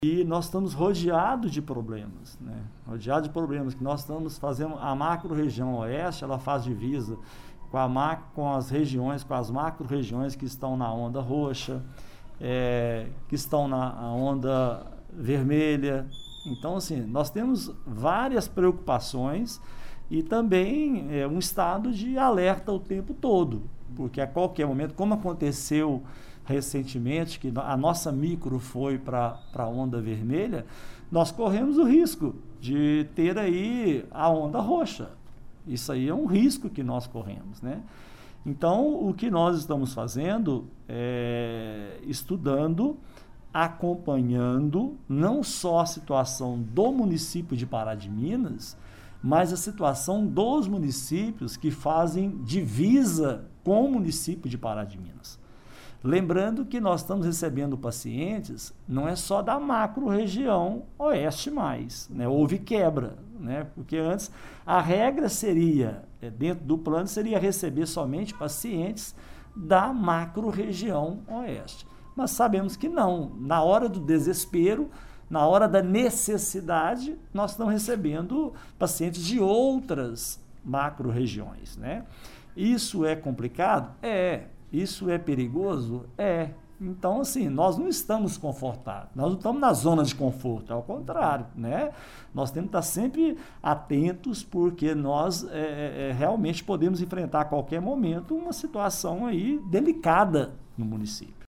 E nós estamos rodeados de problemas, né? Rodeados de problemas, que nós estamos fazendo, a macro-região oeste, ela faz divisa com as regiões, com as macro-regiões que estão na onda roxa, que estão na onda vermelha. Então, assim, nós temos várias preocupações e também um estado de alerta o tempo todo, porque a qualquer momento, como aconteceu recentemente, que a nossa micro foi para a onda vermelha, nós corremos o risco de ter aí a onda roxa. Isso aí é um risco que nós corremos, né? Então, o que nós estamos fazendo é estudando, acompanhando não só a situação do município de Pará de Minas, mas a situação dos municípios que fazem divisa com o município de Pará de Minas. Lembrando que nós estamos recebendo pacientes, não é só da macro-região oeste mais, né? Houve quebra, né? Porque antes a regra seria, dentro do plano, seria receber somente pacientes da macro-região oeste. Mas sabemos que não, na hora do desespero, na hora da necessidade, nós estamos recebendo pacientes de outras macro-regiões, né? Isso é complicado? Isso é perigoso? Então, assim, nós não estamos confortáveis, nós não estamos na zona de conforto, ao contrário, né? Nós temos que estar sempre atentos, porque nós realmente podemos enfrentar a qualquer momento uma situação aí delicada no município.